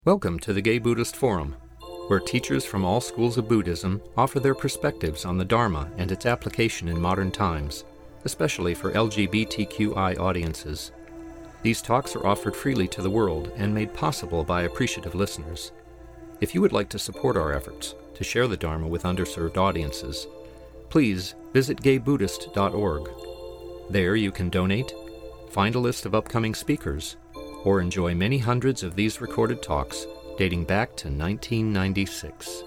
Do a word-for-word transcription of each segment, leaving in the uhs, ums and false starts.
Welcome to the Gay Buddhist Forum, where teachers from all schools of Buddhism offer their perspectives on the Dharma and its application in modern times, especially for L G B T Q I audiences. These talks are offered freely to the world and made possible by appreciative listeners. If you would like to support our efforts to share the Dharma with underserved audiences, please visit gay buddhist dot org. There you can donate, find a list of upcoming speakers, or enjoy many hundreds of these recorded talks dating back to nineteen ninety-six.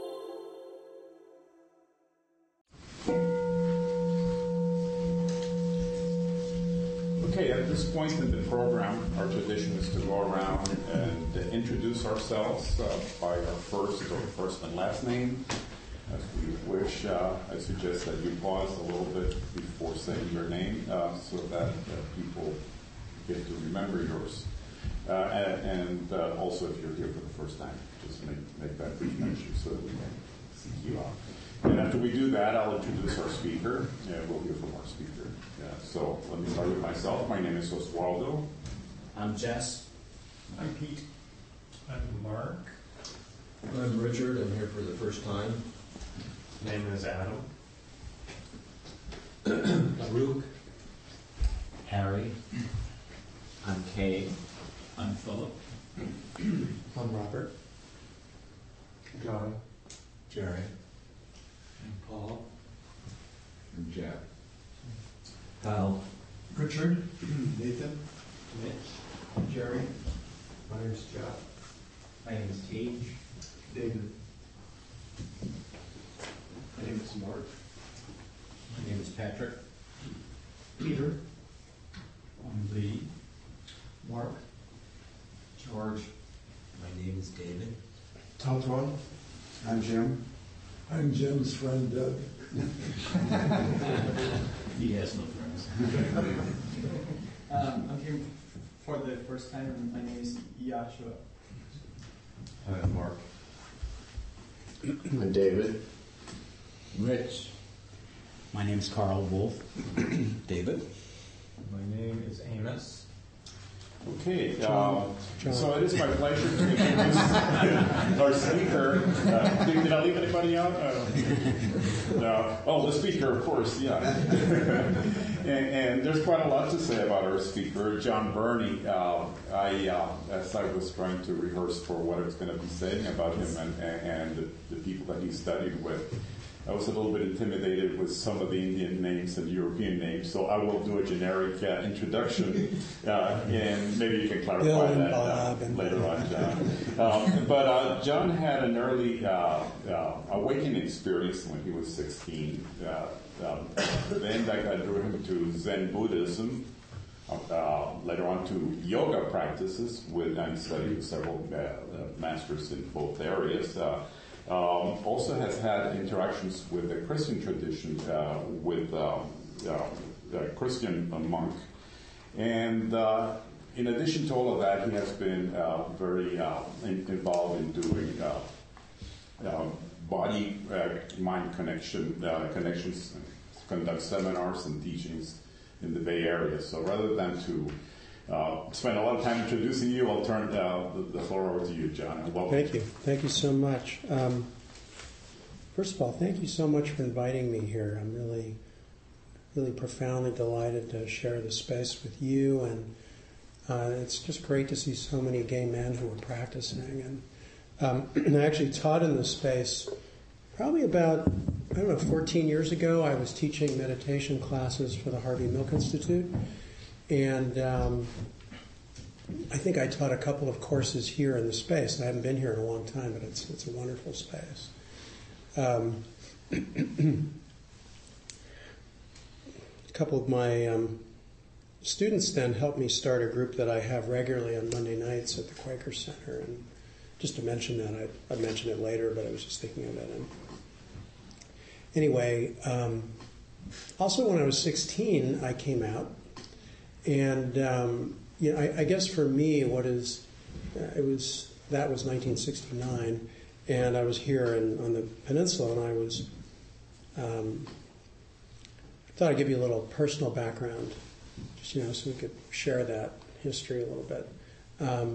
Okay, at this point in the program, our tradition is to go around and introduce ourselves uh, by our first or first and last name. As we wish, uh, I suggest that you pause a little bit before saying your name uh, so that uh, people get to remember yours. Uh, and and uh, also, if you're here for the first time, just make, make that brief mention so that we can see you out. And after we do that, I'll introduce our speaker, and we'll hear from our speaker. Yeah, so let me start with myself. My name is Oswaldo. I'm Jess. I'm Pete. I'm Mark. I'm Richard. I'm here for the first time. Name is Adam. Baruch. Harry. I'm Kay. I'm Philip. I'm Robert. John. Jerry. I'm Paul. I'm Jack. Kyle. Richard. Nathan. Mitch. Jerry. My name is Jeff. My name is Tage. David. My name is Mark. My name is Patrick. Peter. I'm Lee. Mark. George. My name is David. Tom Twan. I'm Jim. I'm Jim's friend Doug. He has no friends. Um, I'm here for the first time, and my name is Yashua. Hi, Mark. I'm David. Rich. My name is Carl Wolf. David. My name is Amos. Okay, uh, so it is my pleasure to introduce our speaker. Uh, did, did I leave anybody out? Uh, no. Oh, the speaker, of course, yeah. and, and there's quite a lot to say about our speaker, John Burney. Uh, I, uh, as I was trying to rehearse for what I was going to be saying about him and, and the, the people that he studied with, I was a little bit intimidated with some of the Indian names and European names, so I will do a generic uh, introduction, uh, and maybe you can clarify Bill and that uh, Bob and later on, John. Um, but uh, John had an early uh, uh, awakening experience when he was sixteen. Uh, um, then that drew him to Zen Buddhism, uh, later on to yoga practices, with and studied several uh, uh, masters in both areas. Uh, Um, also has had interactions with the Christian tradition, uh, with um, uh, a Christian monk. And uh, in addition to all of that, he has been uh, very uh, in, involved in doing uh, uh, body-mind uh, connection uh, connections, conduct seminars and teachings in the Bay Area. So rather than to Uh, spend a lot of time introducing you, I'll turn uh, the, the floor over to you, John. And welcome. Thank you. Thank you so much. Um, first of all, thank you so much for inviting me here. I'm really, really profoundly delighted to share the space with you, and uh, it's just great to see so many gay men who are practicing. And, um, and I actually taught in this space probably about, I don't know, fourteen years ago. I was teaching meditation classes for the Harvey Milk Institute. And um, I think I taught a couple of courses here in the space. I haven't been here in a long time, but it's it's a wonderful space. Um, a couple of my um, students then helped me start a group that I have regularly on Monday nights at the Quaker Center. And just to mention that, I, I'd mention it later, but I was just thinking of it. And anyway, um, also when I was sixteen, I came out. And um, you know, I, I guess for me, what is uh, it was that was nineteen sixty-nine, and I was here in, on the peninsula, and I was um, I thought I'd give you a little personal background, just you know, so we could share that history a little bit. Um,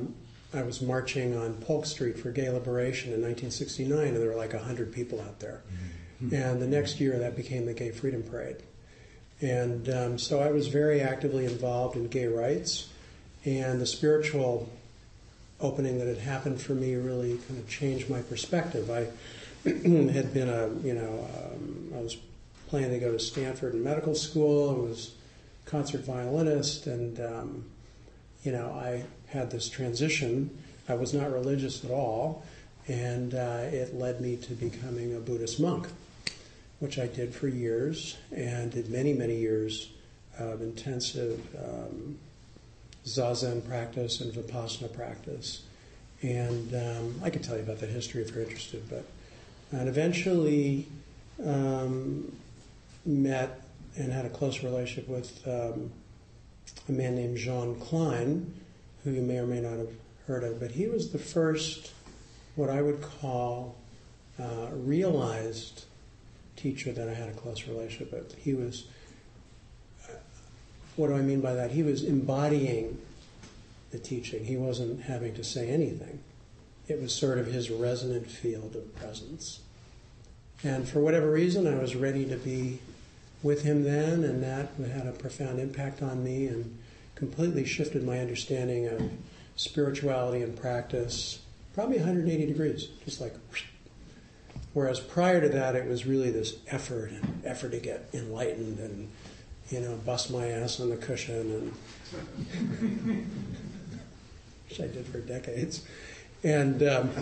I was marching on Polk Street for gay liberation in nineteen sixty-nine, and there were like one hundred people out there. Mm-hmm. And the next year, that became the Gay Freedom Parade. And um, so I was very actively involved in gay rights, and the spiritual opening that had happened for me really kind of changed my perspective. I had been a, you know, um, I was planning to go to Stanford in medical school. I was a concert violinist, and, um, you know, I had this transition. I was not religious at all, and uh, it led me to becoming a Buddhist monk, which I did for years, and did many, many years of intensive um, Zazen practice and Vipassana practice. And um, I could tell you about that history if you're interested, but and eventually um, met and had a close relationship with um, a man named Jean Klein, who you may or may not have heard of, but he was the first, what I would call, uh, realized teacher that I had a close relationship with. He was, uh, what do I mean by that? He was embodying the teaching. He wasn't having to say anything. It was sort of his resonant field of presence. And for whatever reason, I was ready to be with him then, and that had a profound impact on me and completely shifted my understanding of spirituality and practice, probably one hundred eighty degrees, just like whoosh. Whereas prior to that, it was really this effort and effort to get enlightened and, you know, bust my ass on the cushion, and which I did for decades. And um,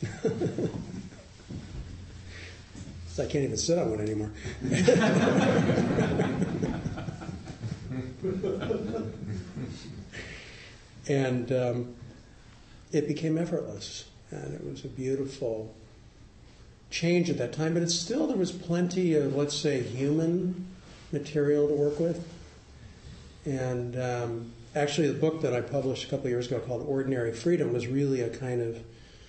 so I can't even sit on one anymore. And um, it became effortless, and it was a beautiful change at that time, but it's still, there was plenty of, let's say, human material to work with. And um, actually the book that I published a couple of years ago called Ordinary Freedom was really a kind of,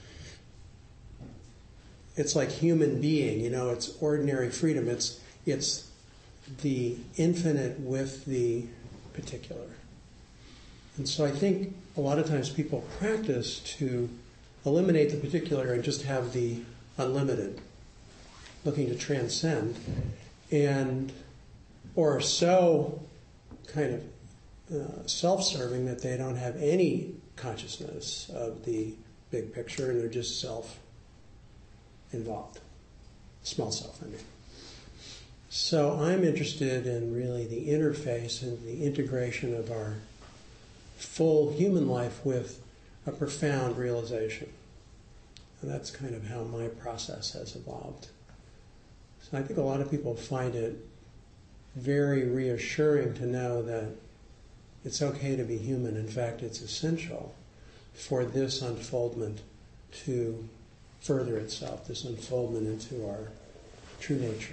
it's like human being, you know, it's ordinary freedom. It's it's the infinite with the particular. And so I think a lot of times people practice to eliminate the particular and just have the unlimited, looking to transcend, and or are so kind of uh, self-serving that they don't have any consciousness of the big picture, and they're just self-involved. Small self, I mean. So I'm interested in really the interface and the integration of our full human life with a profound realization. And that's kind of how my process has evolved. So I think a lot of people find it very reassuring to know that it's okay to be human. In fact, it's essential for this unfoldment to further itself, this unfoldment into our true nature.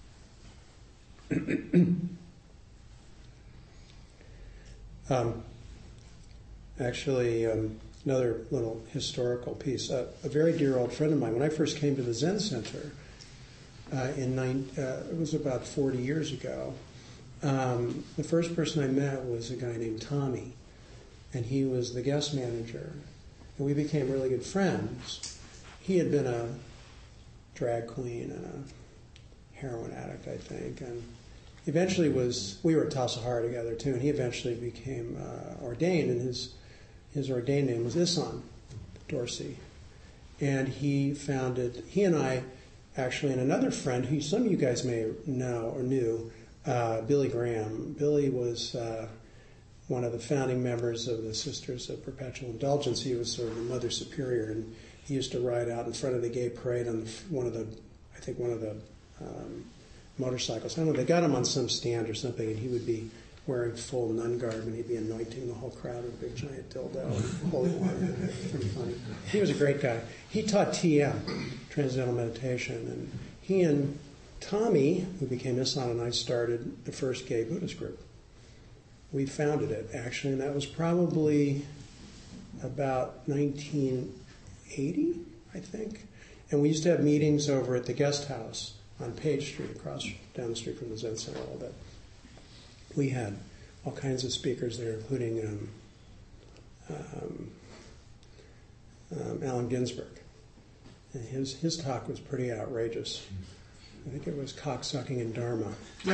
um, actually, um, another little historical piece. Uh, a very dear old friend of mine, when I first came to the Zen Center, uh, in nine, uh, it was about forty years ago, um, the first person I met was a guy named Tommy, and he was the guest manager, and we became really good friends. He had been a drag queen and a heroin addict, I think, and eventually was, we were at Tassajara together too, and he eventually became uh, ordained, and his his ordained name was Isan Dorsey. And he founded, he and I actually, and another friend who some of you guys may know or knew, uh, Billy Graham. Billy was uh, one of the founding members of the Sisters of Perpetual Indulgence. He was sort of the Mother Superior, and he used to ride out in front of the gay parade on the, one of the, I think one of the um, motorcycles. I don't know, they got him on some stand or something, and he would be wearing full nun garb, and he'd be anointing the whole crowd with a big giant dildo and holy water. Pretty funny. He was a great guy. He taught T M, Transcendental Meditation, and he and Tommy, who became Isan, and I started the first gay Buddhist group. We founded it, actually, and that was probably about nineteen eighty, I think. And we used to have meetings over at the guest house on Page Street, across down the street from the Zen Center a little bit. We had all kinds of speakers there, including um, um, um, Allen Ginsberg. And his, his talk was pretty outrageous. I think it was cocksucking in Dharma. I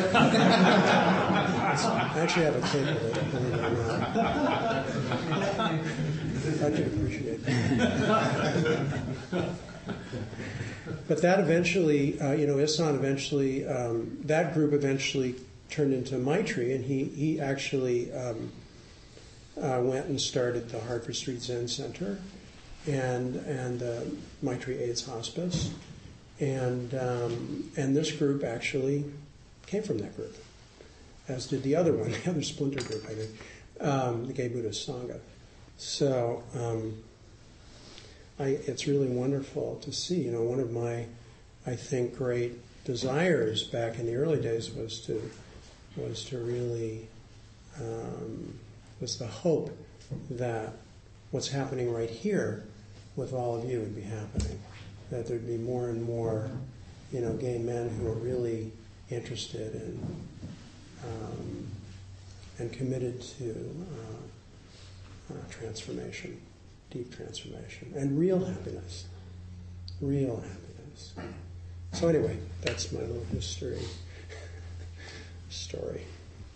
actually have a tape of it, believe it or not. I could appreciate that. But that eventually, uh, you know, Ihsan eventually, um, that group eventually turned into Maitri, and he, he actually um, uh, went and started the Hartford Street Zen Center and, and uh, Maitri AIDS Hospice. And um, and this group actually came from that group, as did the other one, the other splinter group, I think, um, the Gay Buddhist Sangha. So um, I, it's really wonderful to see. You know, one of my, I think, great desires back in the early days was to was to really um, was the hope that what's happening right here with all of you would be happening. That there'd be more and more, you know, gay men who are really interested in um, and committed to uh, uh, transformation, deep transformation, and real happiness, real happiness. So anyway, that's my little history story.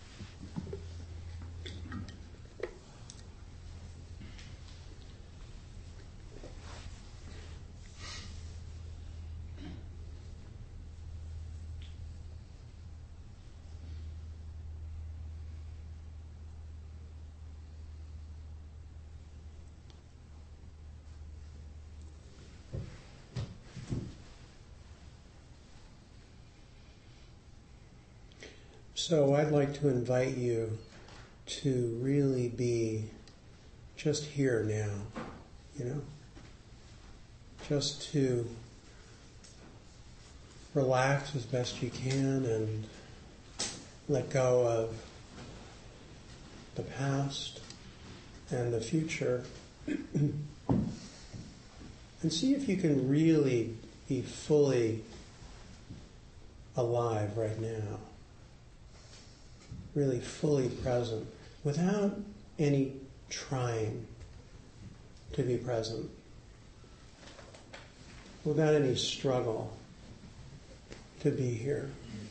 So I'd like to invite you to really be just here now, you know, just to relax as best you can and let go of the past and the future and see if you can really be fully alive right now. Really fully present, without any trying to be present, without any struggle to be here.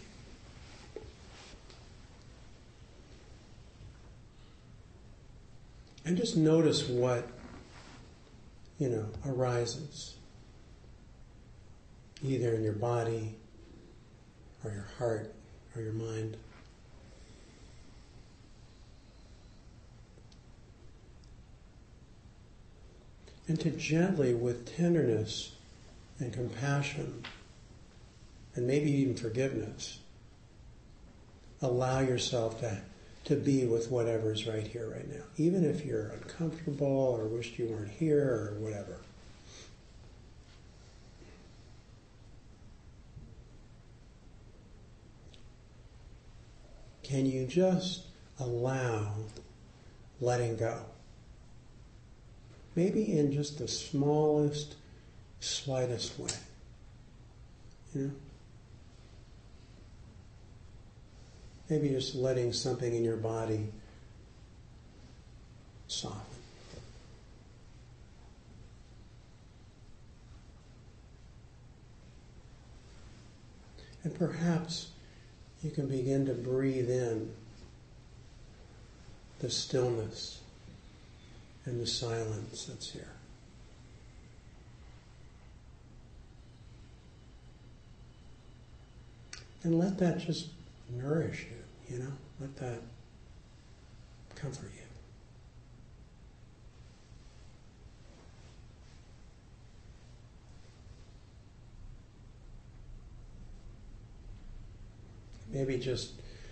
And just notice what, you know, arises, either in your body or your heart or your mind. And to gently, with tenderness and compassion, and maybe even forgiveness, allow yourself to, to be with whatever's right here, right now. Even if you're uncomfortable or wished you weren't here or whatever. Can you just allow letting go? Maybe in just the smallest, slightest way. You know? Maybe just letting something in your body soften. And perhaps you can begin to breathe in the stillness and the silence that's here. And let that just nourish you, you know? Let that comfort you. Maybe just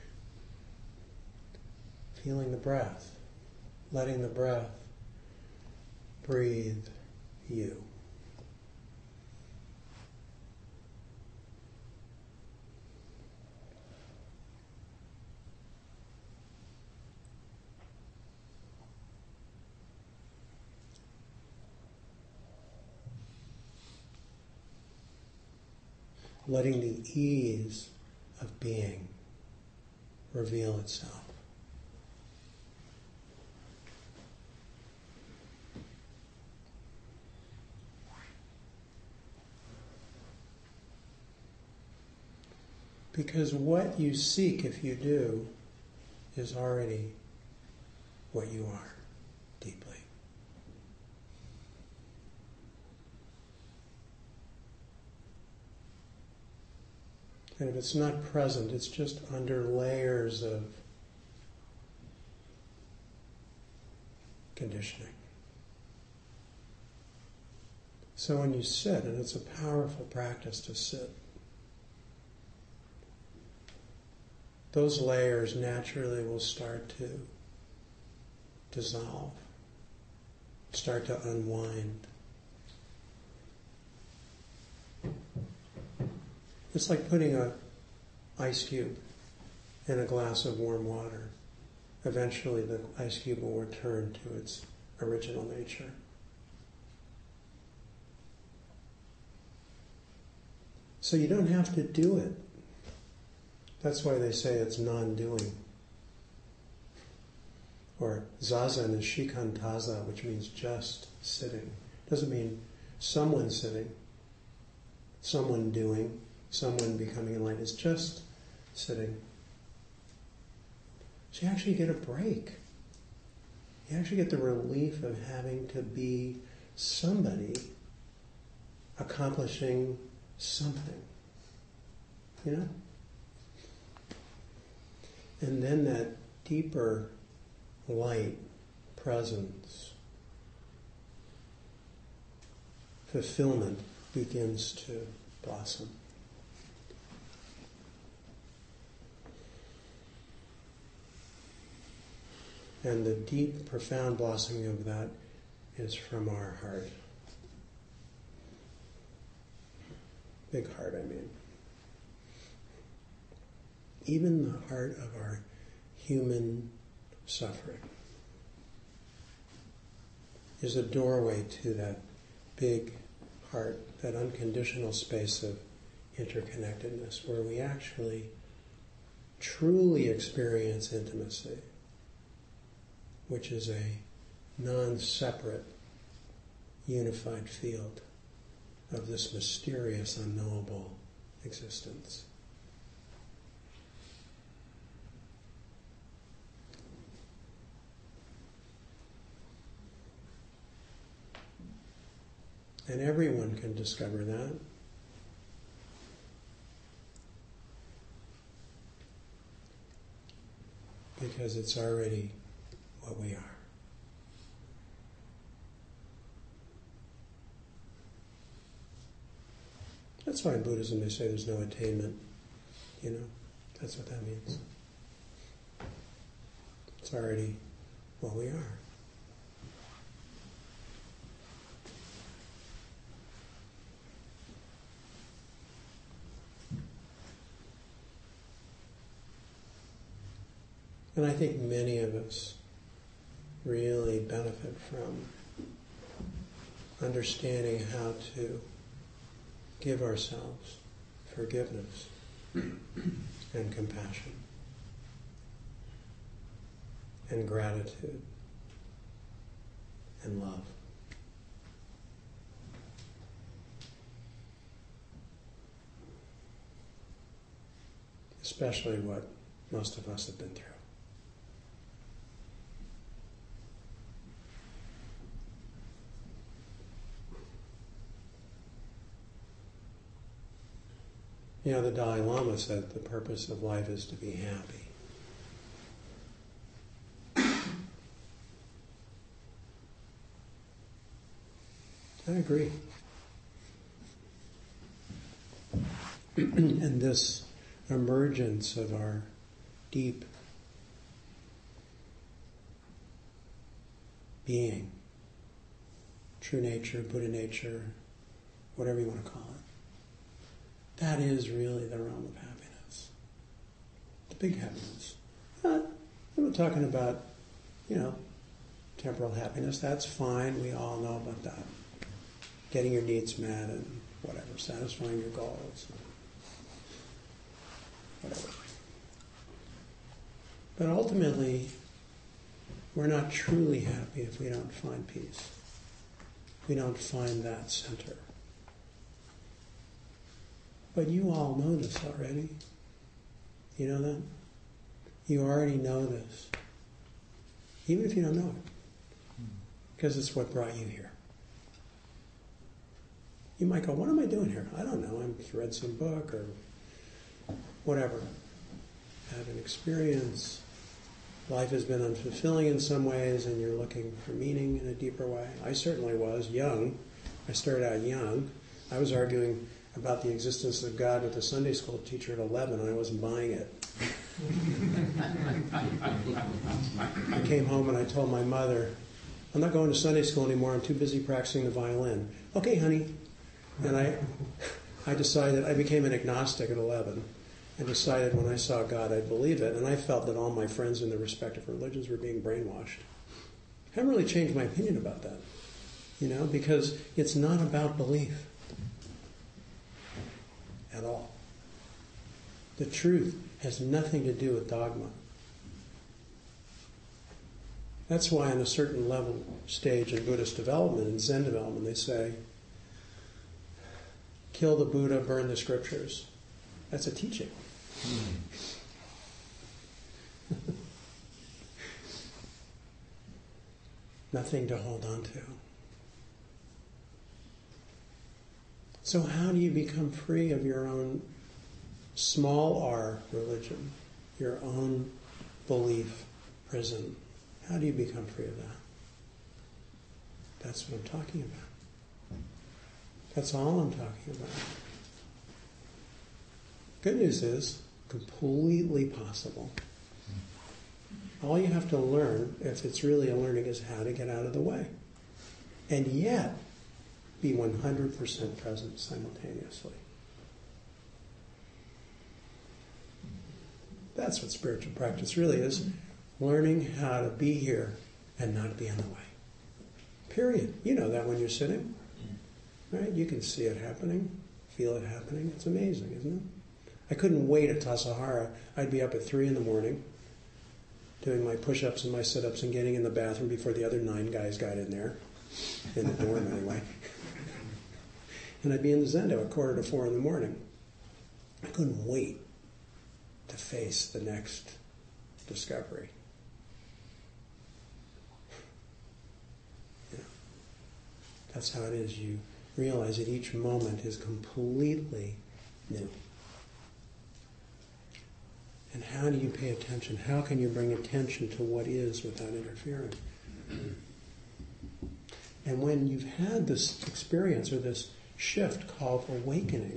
feeling the breath, letting the breath breathe you. Letting the ease of being reveal itself. Because what you seek, if you do, is already what you are deeply. And if it's not present, it's just under layers of conditioning. So when you sit, and it's a powerful practice to sit, those layers naturally will start to dissolve, start to unwind. It's like putting an ice cube in a glass of warm water. Eventually the ice cube will return to its original nature. So you don't have to do it. That's why they say it's non-doing. Or zazen is shikantaza, which means just sitting. Doesn't mean someone sitting, someone doing, someone becoming enlightened. It's just sitting. So you actually get a break. You actually get the relief of having to be somebody accomplishing something. You know? And then that deeper light, presence, fulfillment begins to blossom. And the deep, profound blossoming of that is from our heart. Big heart, I mean. Even the heart of our human suffering is a doorway to that big heart, that unconditional space of interconnectedness where we actually truly experience intimacy, which is a non-separate, unified field of this mysterious, unknowable existence. And everyone can discover that. Because it's already what we are. That's why in Buddhism they say there's no attainment. You know, that's what that means. It's already what we are. And I think many of us really benefit from understanding how to give ourselves forgiveness and compassion and gratitude and love. Especially what most of us have been through. You know, the Dalai Lama said the purpose of life is to be happy. I agree. And this emergence of our deep being, true nature, Buddha nature, whatever you want to call it, that is really the realm of happiness. The big happiness. Not, I'm not talking about, you know, temporal happiness. That's fine. We all know about that. Getting your needs met and whatever, satisfying your goals. Whatever. But ultimately, we're not truly happy if we don't find peace. We don't find that center. But you all know this already. You know that? You already know this. Even if you don't know it. Because it's what brought you here. You might go, what am I doing here? I don't know. I've read some book or whatever. Had an experience. Life has been unfulfilling in some ways and you're looking for meaning in a deeper way. I certainly was, young. I started out young. I was arguing about the existence of God with a Sunday school teacher at eleven and I wasn't buying it. I came home and I told my mother, I'm not going to Sunday school anymore. I'm too busy practicing the violin. Okay, honey. And I I decided, I became an agnostic at eleven. I decided when I saw God I'd believe it. And I felt that all my friends in their respective religions were being brainwashed. I haven't really changed my opinion about that. You know, because it's not about belief. At all. The truth has nothing to do with dogma. That's why on a certain level, stage in Buddhist development, in Zen development, they say, kill the Buddha, burn the scriptures. That's a teaching. Nothing to hold on to. So how do you become free of your own small r religion, your own belief prison? How do you become free of that? That's what I'm talking about. That's all I'm talking about. Good news is, completely possible. All you have to learn, if it's really a learning, is how to get out of the way. And yet, be one hundred percent present simultaneously. That's what spiritual practice really is. Learning how to be here and not be in the way. Period. You know that when you're sitting. Right? You can see it happening, feel it happening. It's amazing, isn't it? I couldn't wait at Tassajara. I'd be up at three in the morning doing my push-ups and my sit-ups and getting in the bathroom before the other nine guys got in there. In the dorm anyway. And I'd be in the Zendo at quarter to four in the morning. I couldn't wait to face the next discovery. Yeah. That's how it is. You realize that each moment is completely new. And how do you pay attention? How can you bring attention to what is without interfering? And when you've had this experience or this shift called awakening,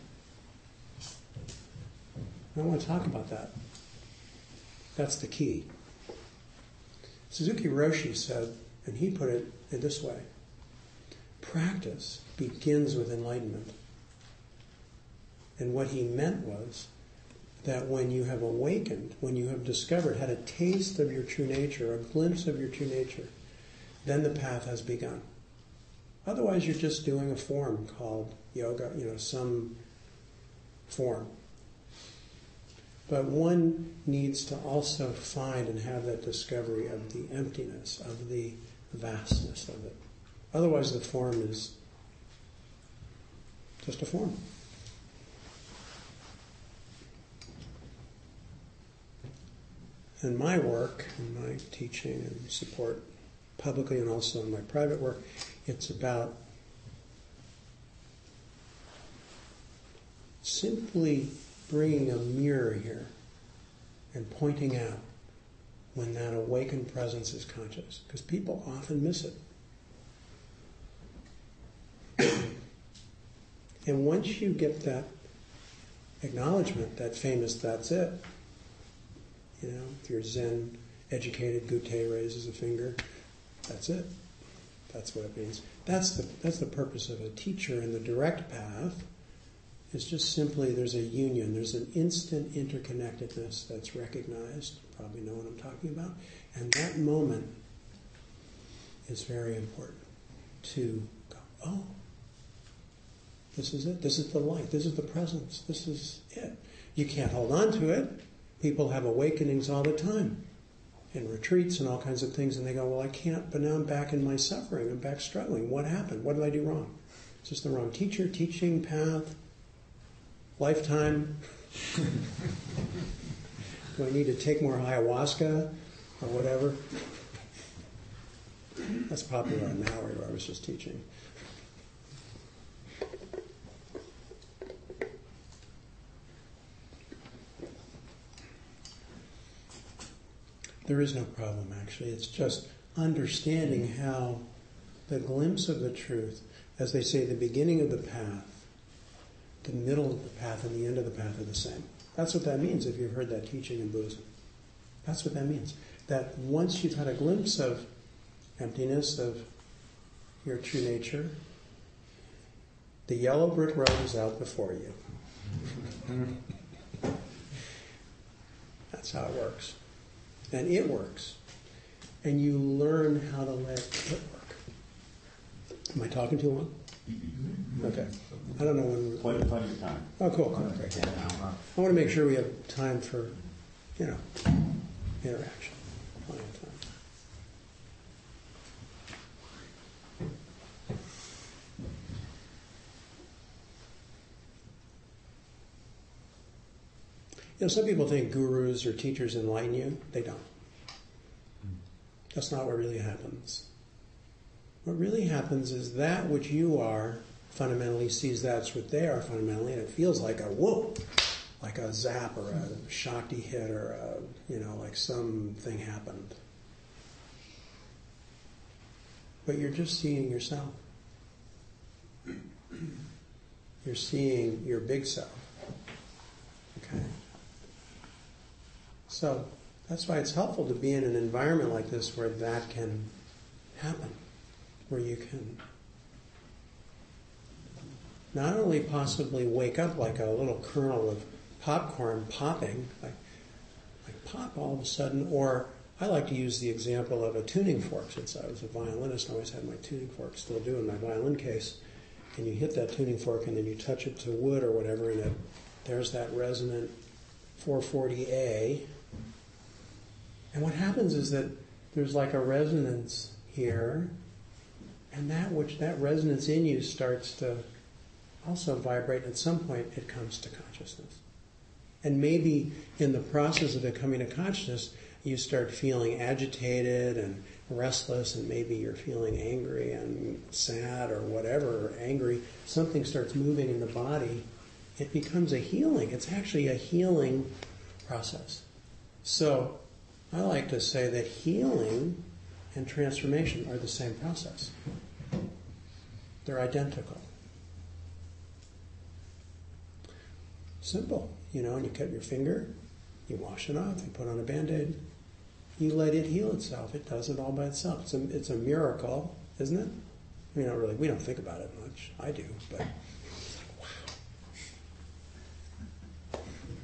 I want to talk about that. That's the key. Suzuki Roshi said, and he put it in this way, practice begins with enlightenment. And what he meant was that when you have awakened, when you have discovered, had a taste of your true nature, a glimpse of your true nature, then the path has begun. Otherwise, you're just doing a form called yoga, you know, some form. But one needs to also find and have that discovery of the emptiness, of the vastness of it. Otherwise, the form is just a form. In my work, in my teaching and support publicly and also in my private work, it's about simply bringing a mirror here and pointing out when that awakened presence is conscious, because people often miss it. And once you get that acknowledgement, that famous "that's it," you know, if you're Zen educated, Gute raises a finger, that's it. That's what it means. That's the that's the purpose of a teacher in the direct path. It's just simply there's a union, there's an instant interconnectedness that's recognized. You probably know what I'm talking about. And that moment is very important to go, oh, this is it. This is the light. This is the presence. This is it. You can't hold on to it. People have awakenings all the time in retreats and all kinds of things, and they go, well, I can't, but now I'm back in my suffering. I'm back struggling. What happened? What did I do wrong? Is this the wrong teacher, teaching, path, lifetime? Do I need to take more ayahuasca or whatever? That's popular in Maui, where I was just teaching. There is no problem, actually. It's just understanding how the glimpse of the truth, as they say, the beginning of the path, the middle of the path, and the end of the path are the same. That's what that means if you've heard that teaching in Buddhism. That's what that means. That once you've had a glimpse of emptiness, of your true nature, the yellow brick road is out before you. That's how it works. And it works. And you learn how to let it work. Am I talking too long? Okay. I don't know when we're... Plenty, plenty of time. Oh, cool. cool. Okay. I want to make sure we have time for, you know, interaction. Plenty of time. You know, some people think gurus or teachers enlighten you. They don't. That's not what really happens. What really happens is that which you are fundamentally sees that's what they are fundamentally, and it feels like a whoop, like a zap or a shakti hit or a, you know, like something happened. But you're just seeing yourself. You're seeing your big self. Okay? So that's why it's helpful to be in an environment like this where that can happen, where you can not only possibly wake up like a little kernel of popcorn popping, like, like pop all of a sudden, or I like to use the example of a tuning fork. Since I was a violinist, I always had my tuning fork, still do in my violin case, and you hit that tuning fork and then you touch it to wood or whatever, and it, there's that resonant four forty A. And what happens is that there's like a resonance here, and that which that resonance in you starts to also vibrate. At some point, it comes to consciousness. And maybe in the process of it coming to consciousness, you start feeling agitated and restless, and maybe you're feeling angry and sad or whatever, or angry. Something starts moving in the body. It becomes a healing. It's actually a healing process. So I like to say that healing and transformation are the same process. They're identical. Simple, you know, and you cut your finger, you wash it off, you put on a Band-Aid, you let it heal itself. It does it all by itself. It's a, it's a miracle, isn't it? I mean, not really, we don't think about it much. I do, but it's like, wow.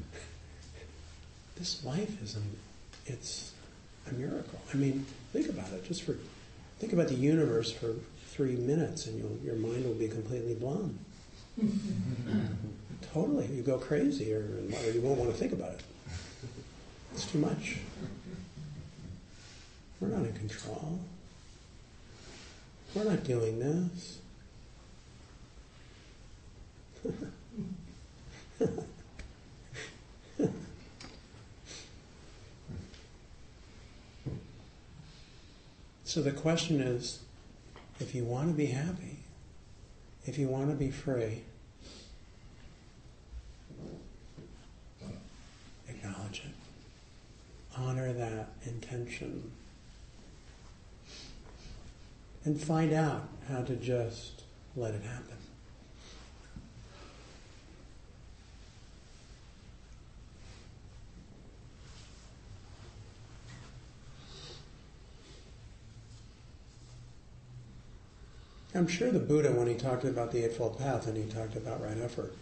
This life is a, it's a miracle. I mean, think about it. Just for, think about the universe for three minutes and you'll, your mind will be completely blown. Totally. You go crazy, or, or you won't want to think about it. It's too much. We're not in control. We're not doing this. So the question is, if you want to be happy, if you want to be free, acknowledge it. Honor that intention. And find out how to just let it happen. I'm sure the Buddha, when he talked about the Eightfold Path, and he talked about right effort,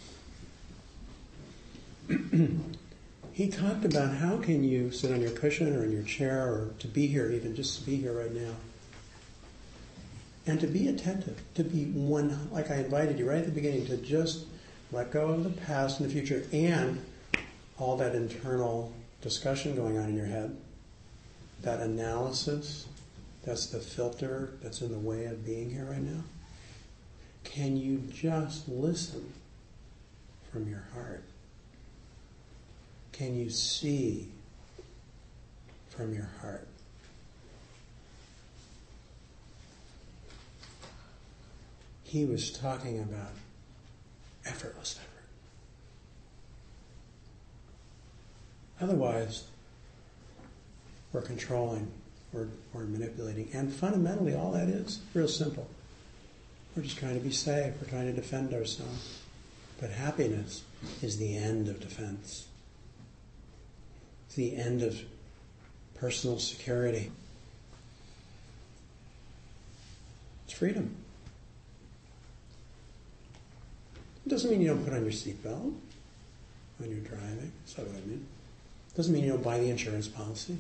he talked about how can you sit on your cushion or in your chair, or to be here, even just to be here right now, and to be attentive, to be one, like I invited you right at the beginning, to just let go of the past and the future and all that internal discussion going on in your head, that analysis. That's the filter that's in the way of being here right now. Can you just listen from your heart can you see from your heart? He was talking about effortless effort. Otherwise, we're controlling, we're, we're manipulating. And fundamentally, all that is real simple. We're just trying to be safe. We're trying to defend ourselves. But happiness is the end of defense. It's the end of personal security. It's freedom. It doesn't mean you don't put on your seatbelt when you're driving. That's not what I mean. It doesn't mean you don't buy the insurance policy.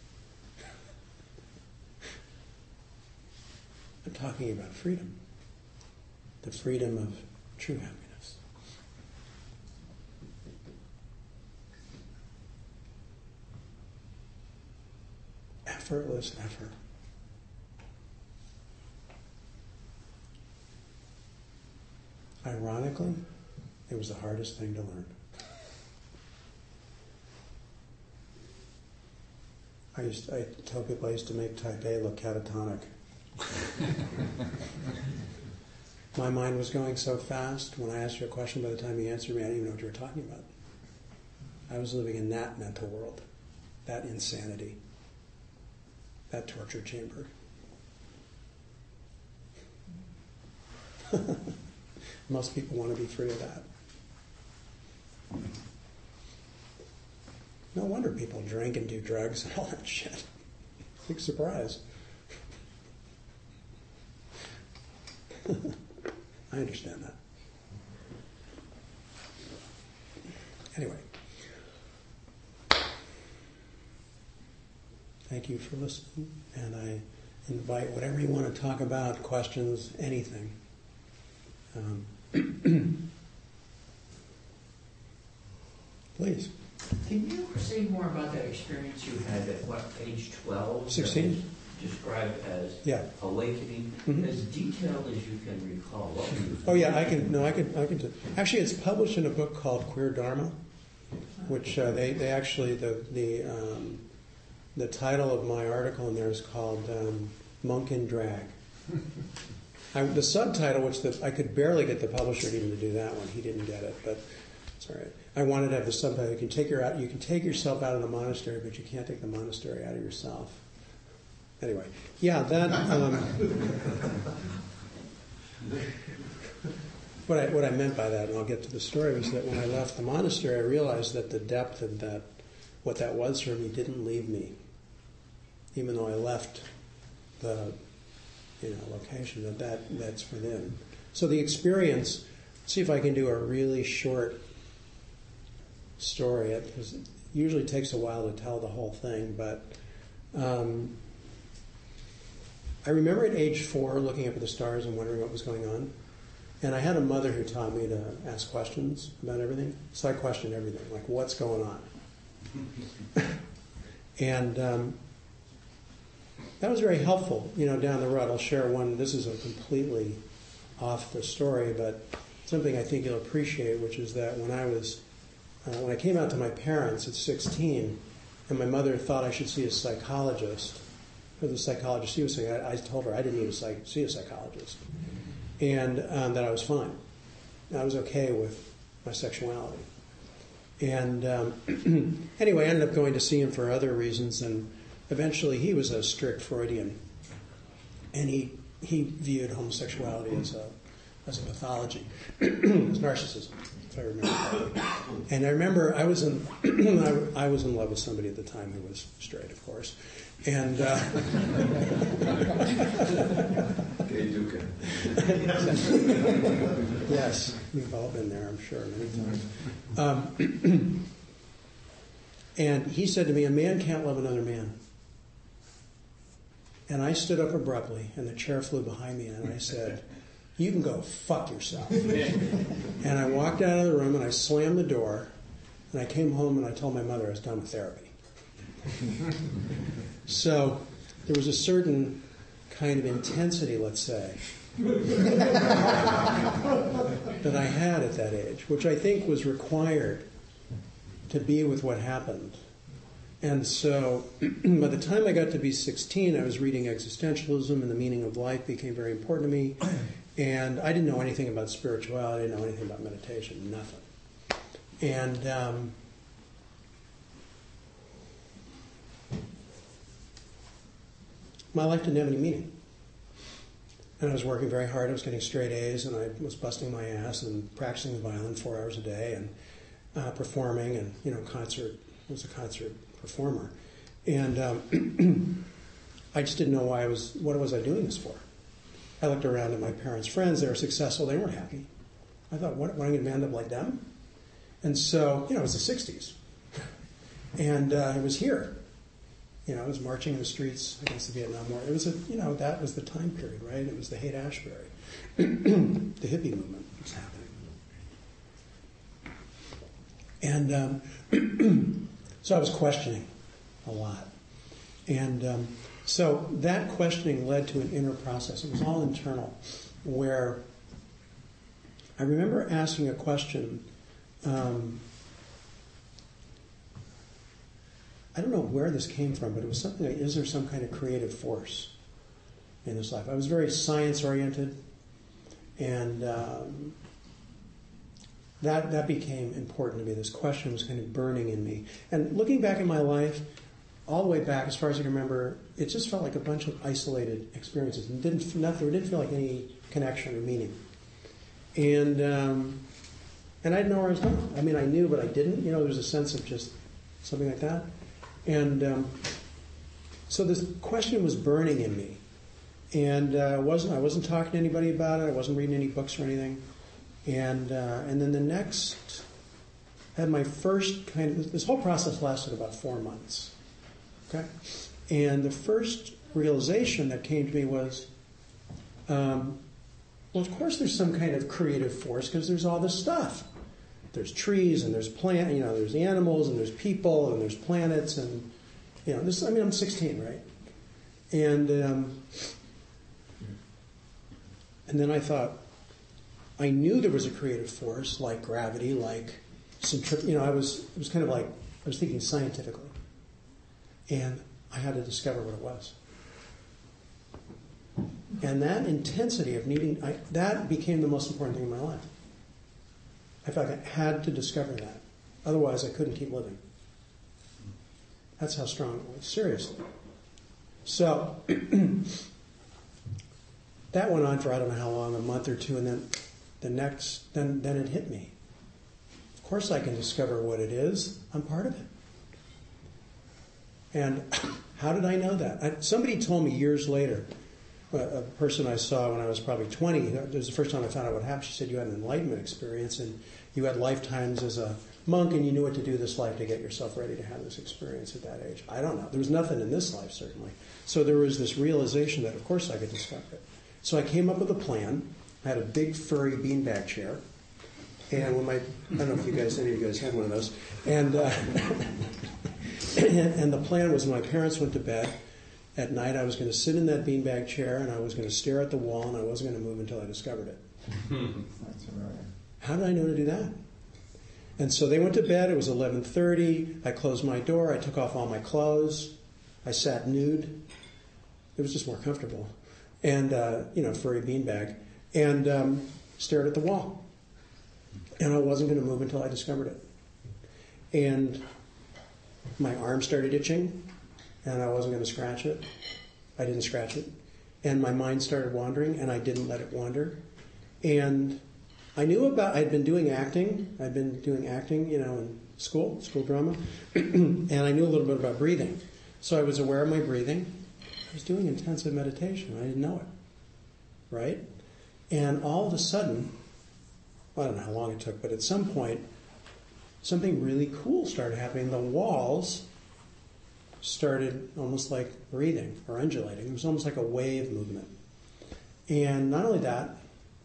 I'm talking about freedom. The freedom of true happiness. Effortless effort. Ironically, it was the hardest thing to learn. I used to, I tell people I used to make type A look catatonic. My mind was going so fast. When I asked you a question, by the time you answered me, I didn't even know what you were talking about. I was living in that mental world, that insanity, that torture chamber. Most people want to be free of that. No wonder people drink and do drugs and all that shit. Big surprise. I understand that. Anyway. Thank you for listening, and I invite whatever you want to talk about, questions, anything. Um, please. Can you say more about that experience you had at what, age twelve? sixteen. Described as yeah. awakening, mm-hmm. as detailed as you can recall. What were you oh yeah, I can. No, I can. I can. T- actually, it's published in a book called Queer Dharma, which uh, they they actually the the um, the title of my article in there is called um, Monk in Drag. I, the subtitle, which the, I could barely get the publisher even to do that one. He didn't get it, but it's all right. I wanted to have the subtitle. You can take your out. You can take yourself out of the monastery, but you can't take the monastery out of yourself. Anyway, yeah, that. Um, what I what I meant by that, and I'll get to the story, was that when I left the monastery, I realized that the depth of that, what that was for me, didn't leave me. Even though I left the, you know, location, that, that that's within. So the experience. See if I can do a really short story. It, it usually takes a while to tell the whole thing, but. Um, I remember at age four looking up at the stars and wondering what was going on. And I had a mother who taught me to ask questions about everything. So I questioned everything, like what's going on? and um, that was very helpful, you know, down the road. I'll share one. This is a completely off the story, but something I think you'll appreciate, which is that when I was, uh, when I came out to my parents at sixteen, and my mother thought I should see a psychologist, or the psychologist she was saying, I, I told her I didn't need to psych, see a psychologist, and um, that I was fine. I was okay with my sexuality. And um, anyway, I ended up going to see him for other reasons, and eventually he was a strict Freudian, and he he viewed homosexuality as a as a pathology, as narcissism, if I remember correctly. And I remember I was in I, I was in love with somebody at the time who was straight, of course. And uh, yes, we've all been there, I'm sure, many times. Um, and he said to me, "A man can't love another man." And I stood up abruptly, and the chair flew behind me, and I said, "You can go fuck yourself." And I walked out of the room, and I slammed the door, and I came home, and I told my mother I was done with therapy. So there was a certain kind of intensity, let's say, that I had at that age, which I think was required to be with what happened. And so by the time I got to be sixteen, I was reading existentialism, and the meaning of life became very important to me. And I didn't know anything about spirituality, I didn't know anything about meditation, nothing. And um, my life didn't have any meaning. And I was working very hard, I was getting straight A's, and I was busting my ass and practicing the violin four hours a day, and uh, performing, and, you know, concert, I was a concert performer. And um, I just didn't know why I was, what was I doing this for? I looked around at my parents' friends, they were successful, they weren't happy. I thought, what, what am I going to end up like them? And so, you know, it was the sixties. And uh, I was here. You know, I was marching in the streets against the Vietnam War. It was a, you know, that was the time period, right? It was the Haight-Ashbury. The hippie movement was happening. And um, so I was questioning a lot. And um, so that questioning led to an inner process. It was all internal, where I remember asking a question. Um, I don't know where this came from, but it was something like, is there some kind of creative force in this life? I was very science-oriented, and um, that that became important to me. This question was kind of burning in me. And looking back in my life, all the way back, as far as I can remember, it just felt like a bunch of isolated experiences. It didn't, nothing, it didn't feel like any connection or meaning. And um, and I didn't know where I was going. I mean, I knew, but I didn't. You know, there was a sense of just something like that. And um, so this question was burning in me, and uh, wasn't I wasn't talking to anybody about it. I wasn't reading any books or anything. And uh, and then the next, I had my first kind of, this whole process lasted about four months. Okay, and the first realization that came to me was, um, well, of course, there's some kind of creative force because there's all this stuff. There's trees and there's plant, you know, there's animals and there's people and there's planets and, you know, this. I mean, I'm sixteen, right? And um, and then I thought, I knew there was a creative force like gravity, like centrip. You know, I was it was kind of like I was thinking scientifically, and I had to discover what it was. And that intensity of needing I, that became the most important thing in my life. I felt like I had to discover that. Otherwise, I couldn't keep living. That's how strong it was. Seriously. So, that went on for I don't know how long, a month or two, and then the next, then, then it hit me. Of course I can discover what it is. I'm part of it. And how did I know that? I, somebody told me years later, a person I saw when I was probably twenty, it was the first time I found out what happened. She said, you had an enlightenment experience and you had lifetimes as a monk and you knew what to do this life to get yourself ready to have this experience at that age. I don't know. There was nothing in this life, certainly. So there was this realization that, of course, I could discover it. So I came up with a plan. I had a big furry beanbag chair. And when my, I don't know if you guys, any of you guys had one of those. And, uh, and the plan was when my parents went to bed, at night, I was going to sit in that beanbag chair and I was going to stare at the wall and I wasn't going to move until I discovered it. That's right. How did I know to do that? And so they went to bed. It was eleven thirty. I closed my door. I took off all my clothes. I sat nude. It was just more comfortable. And, uh, you know, furry beanbag. And um, stared at the wall. And I wasn't going to move until I discovered it. And my arm started itching. And I wasn't going to scratch it. I didn't scratch it. And my mind started wandering, and I didn't let it wander. And I knew about, I'd been doing acting. I'd been doing acting, you know, in school, school drama. And I knew a little bit about breathing. So I was aware of my breathing. I was doing intensive meditation. I didn't know it. Right? And all of a sudden, I don't know how long it took, but at some point, something really cool started happening. The walls started almost like breathing or undulating. It was almost like a wave movement. And not only that,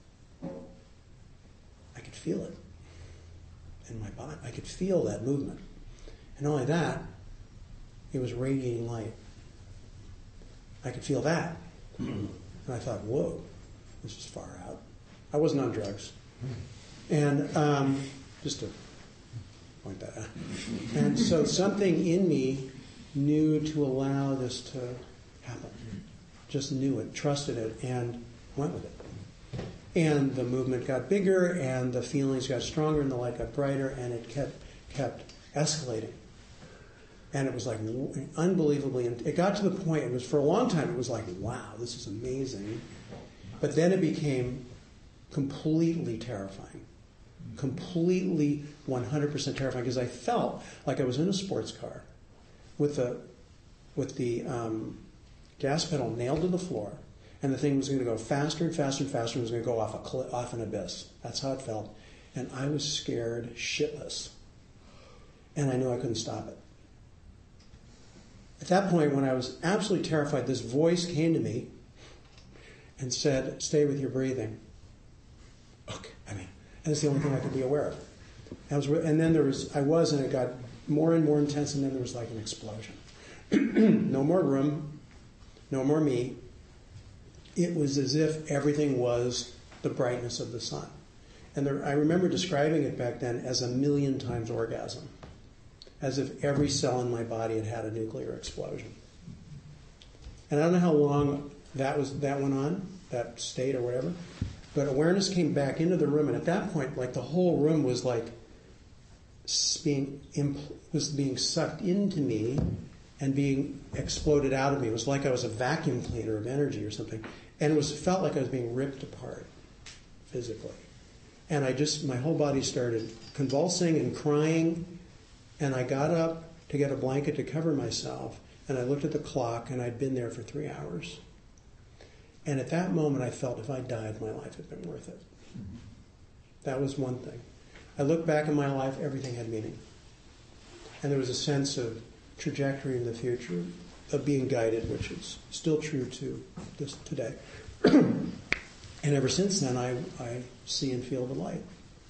I could feel it in my body. I could feel that movement. And not only that, it was radiating light. I could feel that. And I thought, whoa, this is far out. I wasn't on drugs. And um, just to point that out. And so something in me knew to allow this to happen. Just knew it, trusted it, and went with it. And the movement got bigger, and the feelings got stronger, and the light got brighter, and it kept kept escalating. And it was like unbelievably, it got to the point, it was for a long time, it was like, wow, this is amazing. But then it became completely terrifying. Completely one hundred percent terrifying, because I felt like I was in a sports car with the, with the um, gas pedal nailed to the floor, and the thing was going to go faster and faster and faster, and it was going to go off a cl- off an abyss. That's how it felt. And I was scared shitless. And I knew I couldn't stop it. At that point, when I was absolutely terrified, this voice came to me and said, stay with your breathing. Okay, I mean, and it's the only thing I could be aware of. I was, and then there was, I was, and it got more and more intense, and then there was like an explosion. No more room, no more me. It was as if everything was the brightness of the sun. And there, I remember describing it back then as a million times orgasm, as if every cell in my body had had a nuclear explosion. And I don't know how long that was that went on, that state or whatever, but awareness came back into the room, and at that point, like the whole room was like being was being sucked into me and being exploded out of me. It was like I was a vacuum cleaner of energy or something. And it was felt like I was being ripped apart physically. And I just, my whole body started convulsing and crying, and I got up to get a blanket to cover myself, and I looked at the clock, and I'd been there for three hours. And at that moment, I felt if I died, my life had been worth it. That was one thing. I looked back in my life, everything had meaning. And there was a sense of trajectory in the future, of being guided, which is still true to this today. And ever since then, I, I see and feel the light.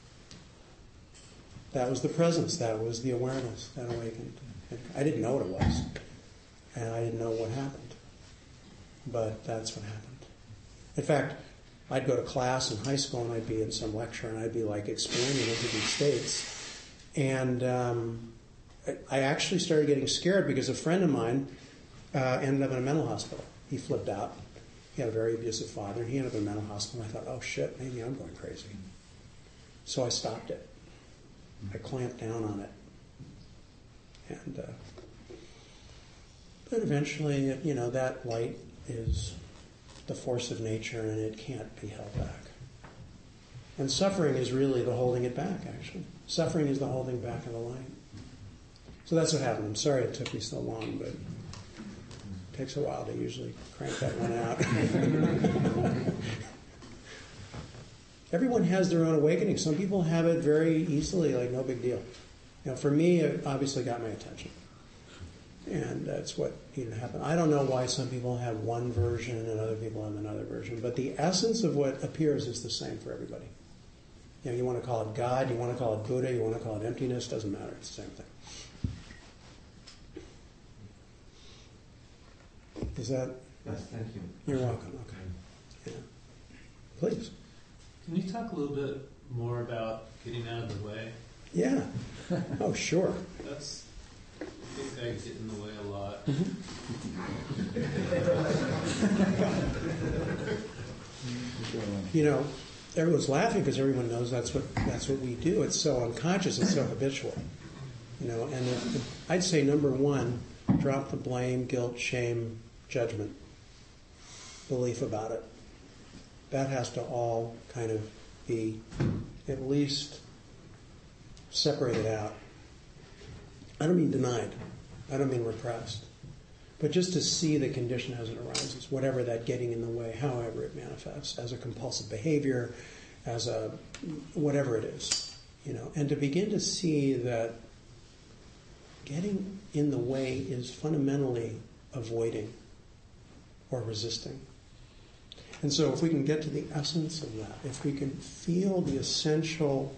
That was the presence. That was the awareness that awakened. I didn't know what it was, and I didn't know what happened. But that's what happened. In fact, I'd go to class in high school, and I'd be in some lecture, and I'd be like explaining into these states. And um, I actually started getting scared because a friend of mine uh, ended up in a mental hospital. He flipped out. He had a very abusive father, and he ended up in a mental hospital. And I thought, oh shit, maybe I'm going crazy. So I stopped it. I clamped down on it. And uh, but eventually, you know, that light is the force of nature, and it can't be held back. And suffering is really the holding it back, actually. Suffering is the holding back of the light. So that's what happened. I'm sorry it took me so long, but it takes a while to usually crank that one out. Everyone has their own awakening. Some people have it very easily, like no big deal. You know, for me, it obviously got my attention. And that's what needed to happen. I don't know why some people have one version and other people have another version, but the essence of what appears is the same for everybody. You know, you want to call it God, you want to call it Buddha, you want to call it emptiness, doesn't matter. It's the same thing. Is that? Yes, thank you. You're welcome. Okay. Yeah. Please. Can you talk a little bit more about getting out of the way? Yeah. Oh, sure. That's, I think I get in the way a lot. You know, everyone's laughing because everyone knows that's what that's what we do. It's so unconscious. It's so habitual. You know, and it, it, I'd say number one, drop the blame, guilt, shame, judgment, belief about it. That has to all kind of be at least separated out. I don't mean denied. I don't mean repressed. But just to see the condition as it arises, whatever that getting in the way, however it manifests, as a compulsive behavior, as a whatever it is, you know, and to begin to see that getting in the way is fundamentally avoiding or resisting. And so if we can get to the essence of that, if we can feel the essential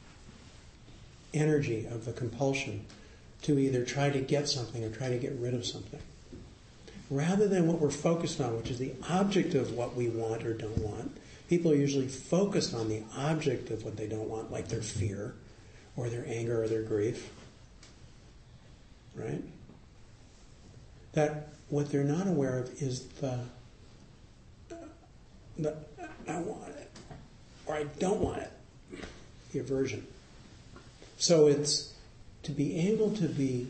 energy of the compulsion to either try to get something or try to get rid of something, rather than what we're focused on, which is the object of what we want or don't want. People are usually focused on the object of what they don't want, like their fear, or their anger or their grief, right? That what they're not aware of is the, the I want it, or I don't want it, the aversion. So it's to be able to be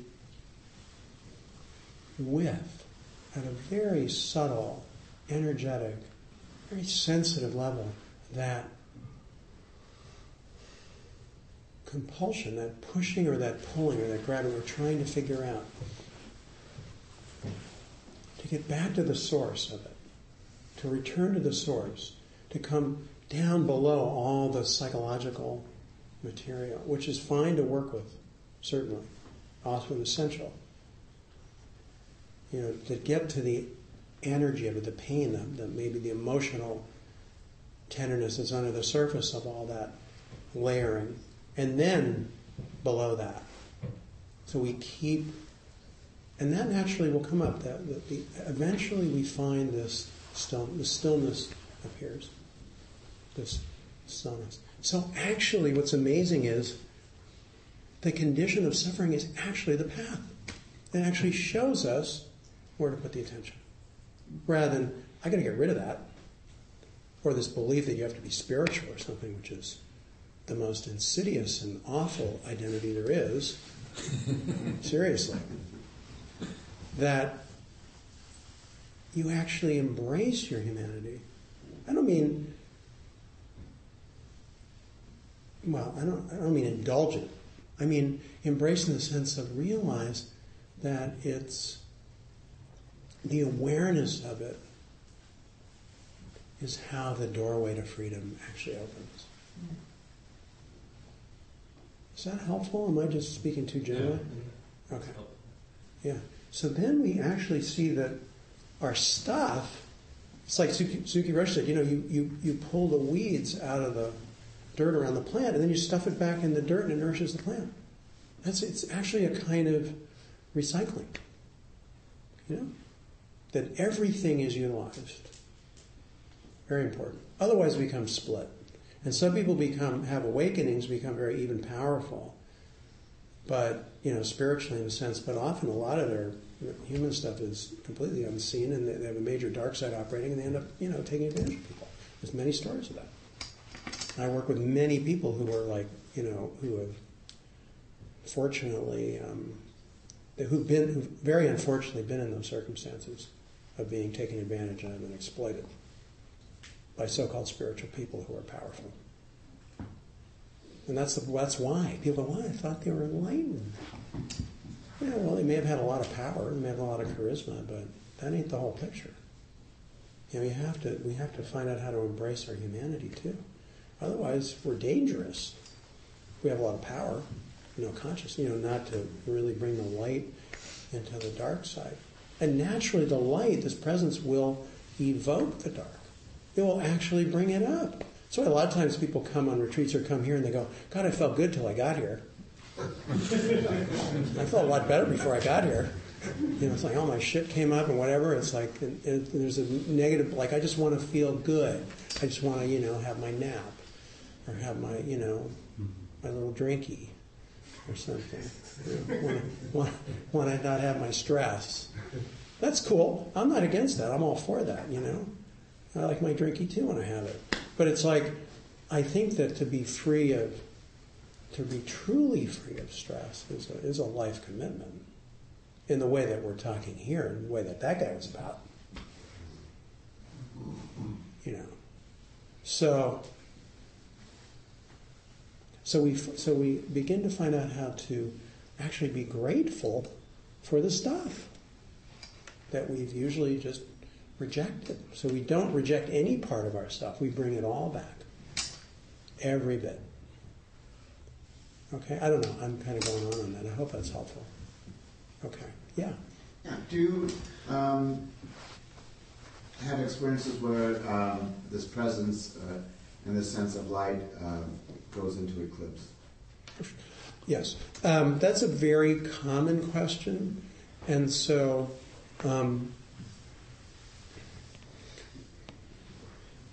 with, at a very subtle, energetic, very sensitive level, that compulsion, that pushing or that pulling or that grabbing we're trying to figure out. To get back to the source of it, to return to the source, to come down below all the psychological material, which is fine to work with, certainly, often essential. You know, to get to the energy of it, the pain, the, the, maybe the emotional tenderness that's under the surface of all that layering, and then below that. So we keep, and that naturally will come up. That, that the, eventually we find this still, the stillness appears, this stillness. So actually what's amazing is the condition of suffering is actually the path. It actually shows us where to put the attention. Rather than, I got to get rid of that. Or this belief that you have to be spiritual or something, which is the most insidious and awful identity there is. Seriously. That you actually embrace your humanity. I don't mean, well, I don't, I don't mean indulgent. I mean embrace in the sense of realize that it's the awareness of it is how the doorway to freedom actually opens. Is that helpful? Am I just speaking too generally? Yeah. Okay. Yeah. So then we actually see that our stuff, it's like Suki, Suki Roshi said, you know, you, you, you pull the weeds out of the dirt around the plant and then you stuff it back in the dirt and it nourishes the plant. That's, it's actually a kind of recycling. You know? That everything is utilized. Very important. Otherwise we become split. And some people become have awakenings, become very even powerful. But, you know, spiritually in a sense, but often a lot of their human stuff is completely unseen and they, they have a major dark side operating and they end up, you know, taking advantage of people. There's many stories of that. I work with many people who are like, you know, who have fortunately, um, who've been, who've very unfortunately been in those circumstances of being taken advantage of and exploited by so-called spiritual people who are powerful. And that's the, that's why. People go, well, I thought they were enlightened. Yeah, well, they may have had a lot of power, they may have a lot of charisma, but that ain't the whole picture. You know, you have to, we have to find out how to embrace our humanity too. Otherwise, we're dangerous. We have a lot of power, you know, conscious, you know, not to really bring the light into the dark side. And naturally, the light, this presence, will evoke the dark. It will actually bring it up. That's why a lot of times people come on retreats or come here and they go, God, I felt good till I got here. I felt a lot better before I got here. You know, it's like, oh, my shit came up and whatever. It's like, it, it, there's a negative, like, I just want to feel good. I just want to, you know, have my nap or have my, you know, my little drinky or something. You know, want, want to not have my stress. That's cool. I'm not against that. I'm all for that, you know. I like my drinky too when I have it. But it's like, I think that to be free of, to be truly free of stress is a, is a life commitment in the way that we're talking here, in the way that that guy was about. You know. So, so we, so we begin to find out how to actually be grateful for the stuff that we've usually just rejected. So we don't reject any part of our stuff. We bring it all back. Every bit. Okay? I don't know. I'm kind of going on on that. I hope that's helpful. Okay. Yeah. Yeah. Do you um, have experiences where um, this presence uh, and this sense of light uh, goes into eclipse? Yes. Um, that's a very common question. And so um,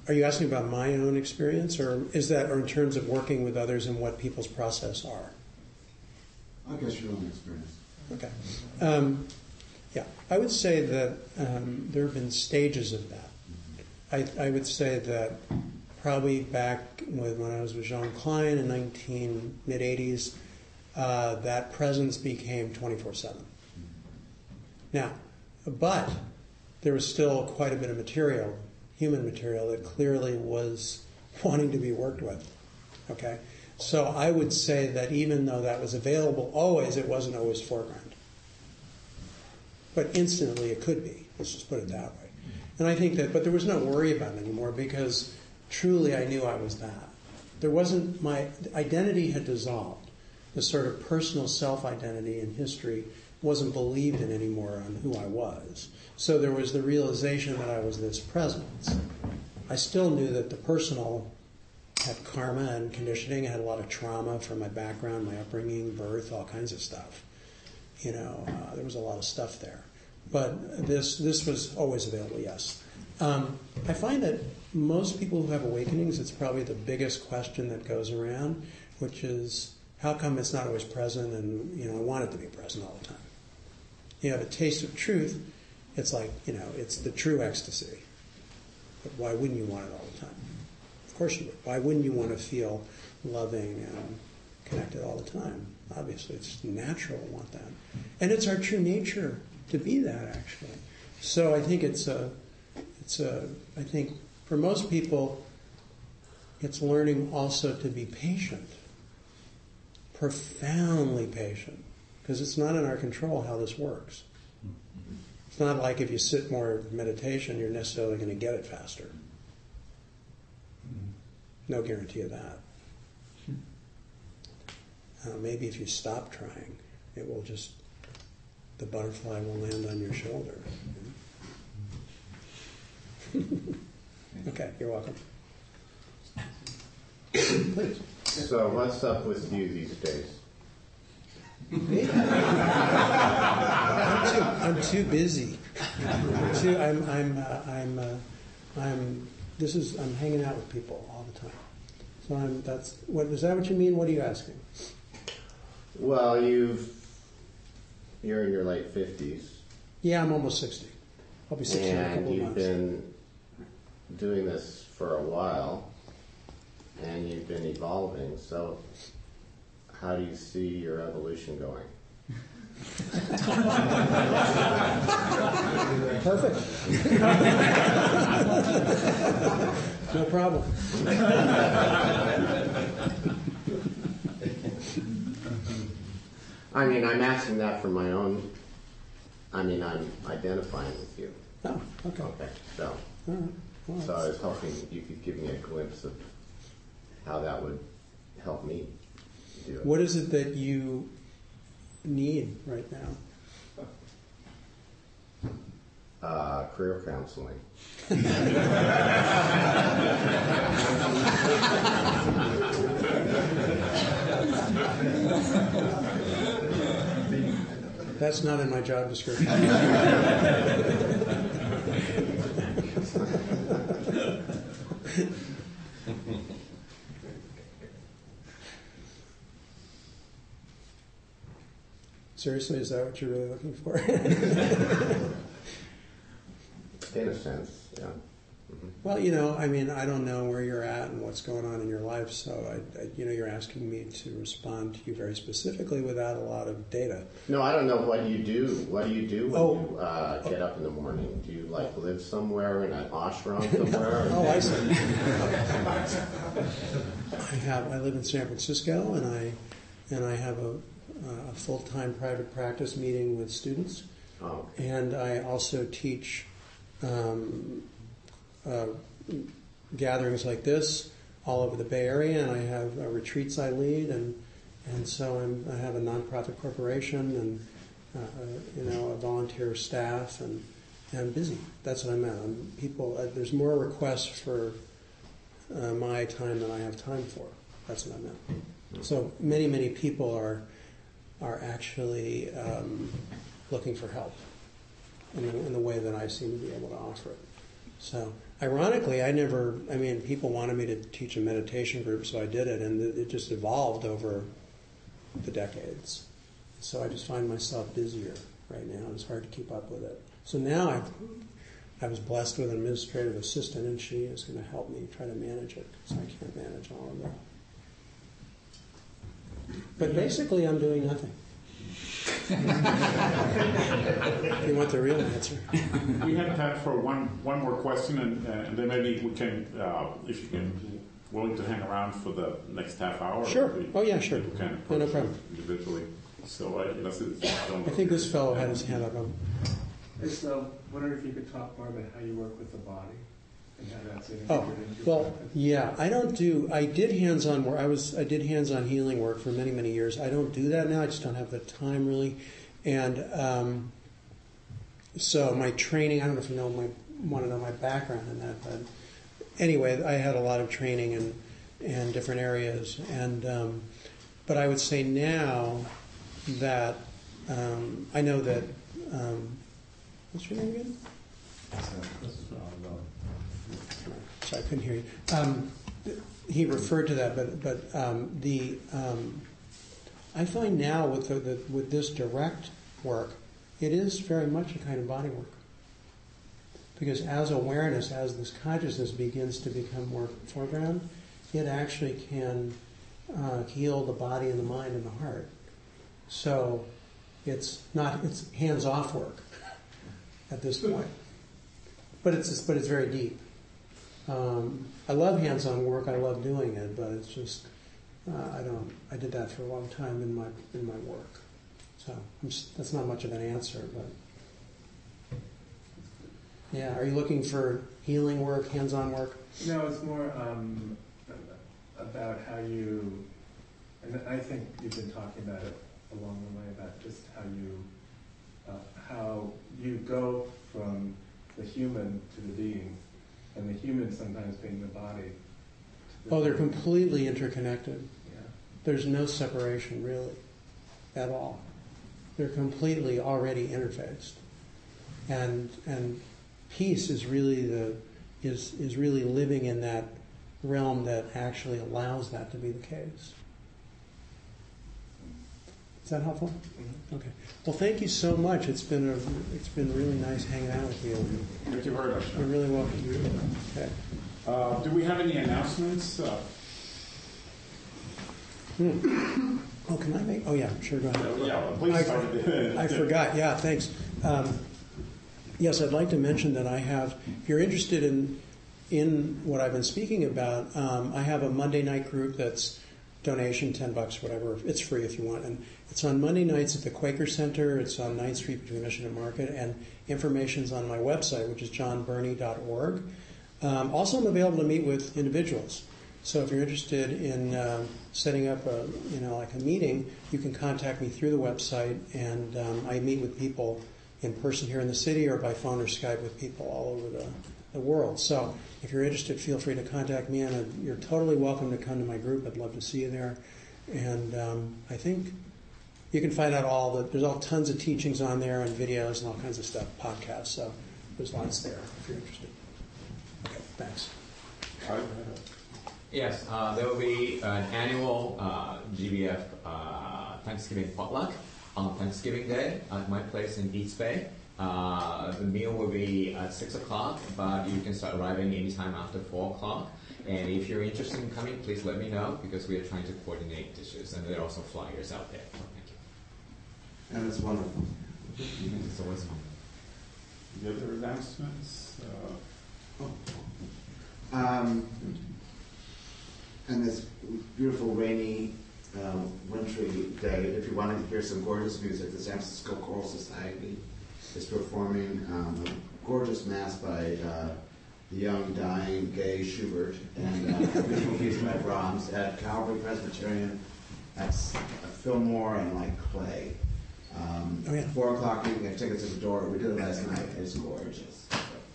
Are you asking about my own experience, or is that, or in terms of working with others and what people's process are? I guess your own experience. Okay. Um, yeah, I would say that um, there have been stages of that. I, I would say that probably back with, when I was with Jean Klein in nineteen mid eighties, uh, that presence became twenty-four seven. Now, but there was still quite a bit of material, human material, that clearly was wanting to be worked with. Okay? So I would say that even though that was available always, it wasn't always foreground. But instantly it could be. Let's just put it that way. And I think that, but there was no worry about it anymore because truly I knew I was that. There wasn't, my identity had dissolved. The sort of personal self-identity in history wasn't believed in anymore on who I was. So there was the realization that I was this presence. I still knew that the personal had karma and conditioning. I had a lot of trauma from my background, my upbringing, birth, all kinds of stuff. You know, uh, there was a lot of stuff there. But this this was always available, yes. Um, I find that most people who have awakenings, it's probably the biggest question that goes around, which is, how come it's not always present and, you know, I want it to be present all the time? You have a taste of truth, it's like, you know, it's the true ecstasy. But why wouldn't you want it all the time? Of course you would. Why wouldn't you want to feel loving and connected all the time? Obviously, it's natural to want that. And it's our true nature to be that, actually. So I think it's a, it's a, I think for most people, it's learning also to be patient. Profoundly patient. Because it's not in our control how this works. It's not like if you sit more meditation, you're necessarily going to get it faster. No guarantee of that. Uh, maybe if you stop trying, it will just, the butterfly will land on your shoulder. Okay, you're welcome. Please. So what's up with you these days? Me? I'm too, I'm too busy. I'm too, I'm, I'm, uh, I'm, uh, I'm, this is, I'm hanging out with people all the time. So I'm, that's, what, is that what you mean? What are you asking? Well, you've, you're in your late fifties. Yeah, I'm almost sixty. I'll be sixty in a And couple of you've months. been doing this for a while, and you've been evolving. So how do you see your evolution going? Perfect. No problem. I mean, I'm asking that for my own, I mean, I'm identifying with you. Oh, okay. Okay, so, All right. Well, so I was hoping you could give me a glimpse of how that would help me do it. what is it that you need right now? Uh, career counseling. That's not in my job description. Seriously, is that what you're really looking for? In a sense, yeah. Well, you know, I mean, I don't know where you're at and what's going on in your life, so I, I, you know, you're asking me to respond to you very specifically without a lot of data. No, I don't know what you do. What do you do when Oh. you uh, get up in the morning? Do you like live somewhere in an ashram somewhere? Oh, I see. I have. I live in San Francisco, and I and I have a, a full-time private practice meeting with students, Oh, and I also teach um, uh, gatherings like this all over the Bay Area, and I have uh, retreats I lead, and and so I'm, I have a nonprofit corporation, and uh, uh, you know, a volunteer staff, and, and I'm busy. That's what I meant. I'm, people, uh, there's more requests for uh, my time than I have time for. That's what I meant. So many, many people are are actually um, looking for help in the, in the way that I seem to be able to offer it. So ironically, I never, I mean, people wanted me to teach a meditation group, so I did it, and it just evolved over the decades. So I just find myself busier right now. It's hard to keep up with it. So now I I was blessed with an administrative assistant, and she is going to help me try to manage it, because I can't manage all of that. But basically, I'm doing nothing. If you want the real answer. We have time for one one more question, and, uh, and then maybe we can, uh, if you can, willing to hang around for the next half hour. Sure. We, Oh, yeah, sure. We can No, approach no problem. you individually. So uh, let's, I think this fellow had his hand up. On. I just uh, wondered if you could talk more about how you work with the body and how that's integrated Oh, into your well, practice. yeah, I don't do, I did hands-on work, I was, I did hands-on healing work for many, many years. I don't do that now, I just don't have the time really. And um, so my training, I don't know if you know my, want to know my background in that, but anyway, I had a lot of training in, in different areas. And um, but I would say now that um, I know that, um, what's your name again? Sorry, I couldn't hear you. Um, he referred to that, but but um, the um, I find now with the, the with this direct work, it is very much a kind of body work. Because as awareness, as this consciousness begins to become more foreground, it actually can uh, heal the body and the mind and the heart. So it's not it's hands-off work at this point, but it's but it's very deep. Um, I love hands-on work. I love doing it, but it's just uh, I don't. I did that for a long time in my in my work, so I'm just, that's not much of an answer. But yeah, are you looking for healing work, hands-on work? No, it's more um, about how you, and I think you've been talking about it along the way about just how you uh, how you go from the human to the being. And the human sometimes being the body. The Oh, they're being. completely interconnected. Yeah. There's no separation, really, at all. They're completely already interfaced. And and peace is really the is is really living in that realm that actually allows that to be the case. Is that helpful? Mm-hmm. Okay. Well, thank you so much. It's been a it's been really nice hanging out with you. Thank you very much. You're really welcome. Okay. Uh, do we have any announcements? Uh, Hmm. Oh, can I make? Oh, yeah, sure. Go ahead. yeah, well, please I, start. I forgot. Yeah, thanks. Um, yes, I'd like to mention that I have. If you're interested in in what I've been speaking about, um, I have a Monday night group that's donation ten bucks, whatever. It's free if you want, and it's on Monday nights at the Quaker Center. It's on ninth Street between Mission and Market, and information's on my website, which is john burney dot org. Um, also, I'm available to meet with individuals. So if you're interested in um, setting up a, you know, like a meeting, you can contact me through the website, and um, I meet with people in person here in the city or by phone or Skype with people all over the, the world. So if you're interested, feel free to contact me, and uh, you're totally welcome to come to my group. I'd love to see you there. And um, I think you can find out all the, there's all tons of teachings on there and videos and all kinds of stuff, podcasts. So there's lots there if you're interested. Okay, thanks. Yes, uh, there will be an annual uh, G B F uh, Thanksgiving potluck on Thanksgiving Day at my place in East Bay. Uh, the meal will be at six o'clock, but you can start arriving anytime after four o'clock. And if you're interested in coming, please let me know, because we are trying to coordinate dishes, and there are also flyers out there. So thank you. And it's wonderful. It's always fun. The other announcements? Uh, Oh. Um, and this beautiful rainy, um, wintry day, if you want to hear some gorgeous music, the San Francisco Choral Society is performing um, a gorgeous mass by uh, the young, dying Gay Schubert and uh, a beautiful piece by Brahms at Calvary Presbyterian. That's a Fillmore and like Clay. Um, Oh, yeah. Four o'clock, you can get tickets at the door. We did it last night. It's gorgeous.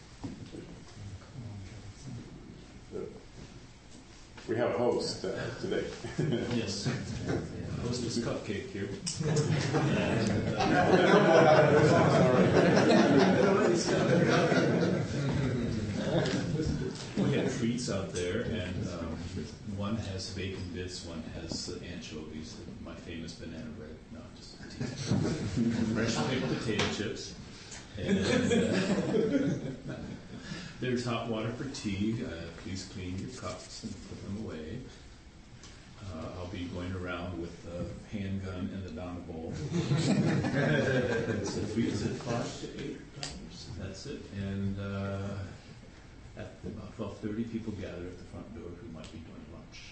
we have a host uh, today. Yes. Hostess cupcake here. Sorry. treats out there, and um, one has bacon bits, one has uh, anchovies, my famous banana bread. No, just fresh baked potato chips. And uh, there's hot water for tea. Uh, please clean your cups and put them away. Uh, I'll be going around with a handgun and the Donna bowl. It's a three, is it five to eight dollars? That's it. And uh, at about twelve thirty, people gather at the front door who might be doing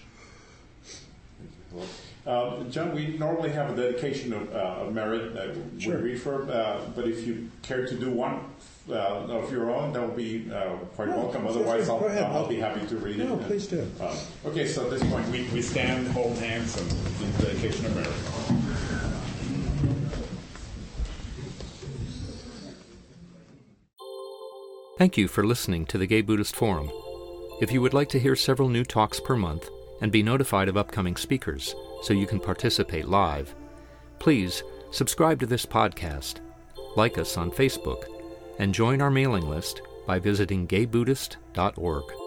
lunch. Uh, John, we normally have a dedication of, uh, of merit that Sure. we read for, uh, but if you care to do one uh, of your own, that will be uh, quite No, welcome. feel Otherwise, free. I'll, Go ahead. I'll be happy to read it. No, please do. Uh, okay, so at this point, we, we stand, hold hands, and do the dedication of merit. Thank you for listening to the Gay Buddhist Forum. If you would like to hear several new talks per month and be notified of upcoming speakers so you can participate live, please subscribe to this podcast, like us on Facebook, and join our mailing list by visiting gay buddhist dot org.